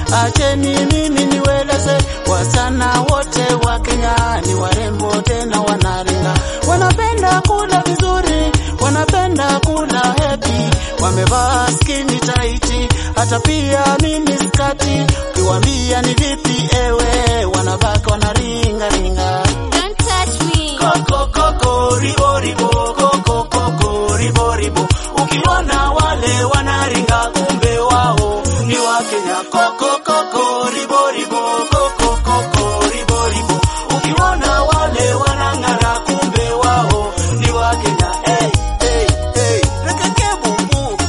Acheni mimi niweleze, wasichana wote wa Kenya ni warembo tena wanaringa. Wanapenda kula vizuri, wanapenda kula happy, wamevaa skinny tight, hata pia mini skati. Ukiwaambia ni vipi ewe, wanabaki wanaringa ringa. Don't touch me. Koko koko ribo ribo, koko koko ribo ribo. Ukiona wale wanaringa kumbe wao ni wa Kenya. Koko koko ribo ribo, koko koko ribo ribo. Ukiona wale wanangara kumbe wao ni wa Kenya. Hey hey hey, rekeke bumbu.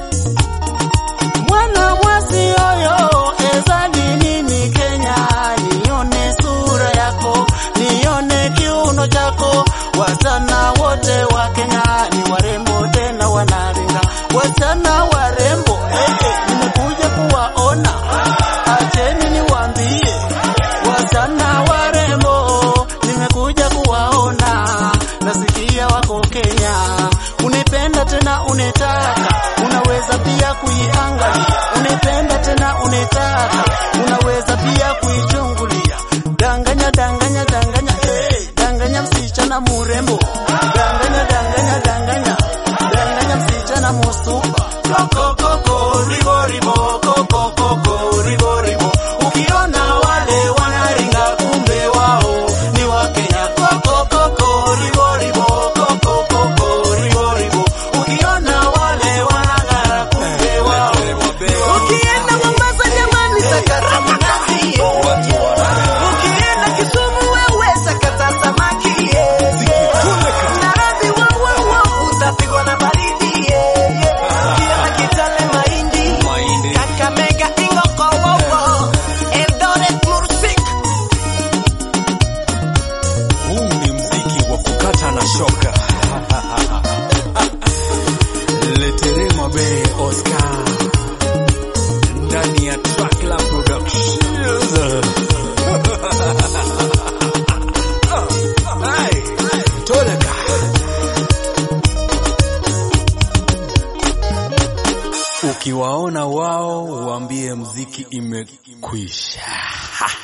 Mwana mwasi oyo ezali nini Kenya, nione sura yako, nione kiuno chako. Wasichana wote wa Kenya ni warembo tena wanaringa. Wasichana warembo, nimekuja kuwaona. Acheni niwaambie, wasichana warembo, nimekuja kuwaona. Nasikia wako Kenya, unipenda tena unitaka, unaweza pia kuiangalia. Unipenda tena unitaka, unaweza pia kuichungulia. Danganya danganya danganya, danganya msichana murembo. Danganya danganya danganya, danganya msichana musupa. Koko koko ribo ribo, koko koko ribo ribo. Ukiona wale wanaringa kumbe wao ni wa Kenya. Koko koko ribo ribo, koko koko ribo ribo. Ukiona wale wanangara kumbe wao. Ukienda Mombasa jamani sakata mnazi. Ukienda Kisumu wewe sakata samaki. Narabi wow utapigwa na baridi. Ukienda Kitale mahindi. Kakamega ingoko wow. Eldoret Mursik. Huu ni mziki wa kukata na shoka. Leterema Bay Oscar ndani ya Track Lab Productions. Hey, toleka. Ukiwaona wao, waambie mziki imekwisha.